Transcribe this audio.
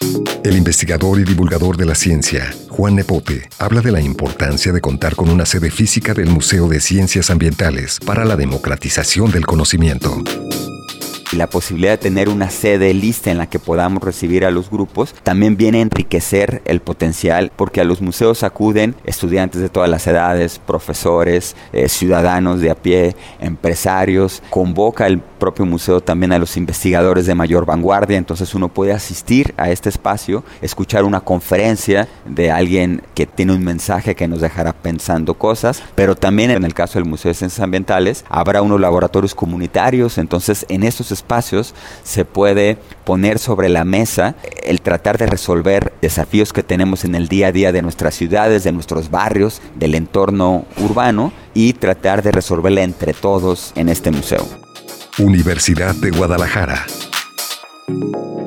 El investigador y divulgador de la ciencia, Juan Nepote, habla de la importancia de contar con una sede física del Museo de Ciencias Ambientales para la democratización del conocimiento. La posibilidad de tener una sede lista en la que podamos recibir a los grupos también viene a enriquecer el potencial, porque a los museos acuden estudiantes de todas las edades, profesores, ciudadanos de a pie, empresarios. Convoca el propio museo también a los investigadores de mayor vanguardia, entonces uno puede asistir a este espacio, escuchar una conferencia de alguien que tiene un mensaje que nos dejará pensando cosas, pero también en el caso del Museo de Ciencias Ambientales habrá unos laboratorios comunitarios, entonces en estos espacios se puede poner sobre la mesa el tratar de resolver desafíos que tenemos en el día a día de nuestras ciudades, de nuestros barrios, del entorno urbano, y tratar de resolverla entre todos en este museo. Universidad de Guadalajara.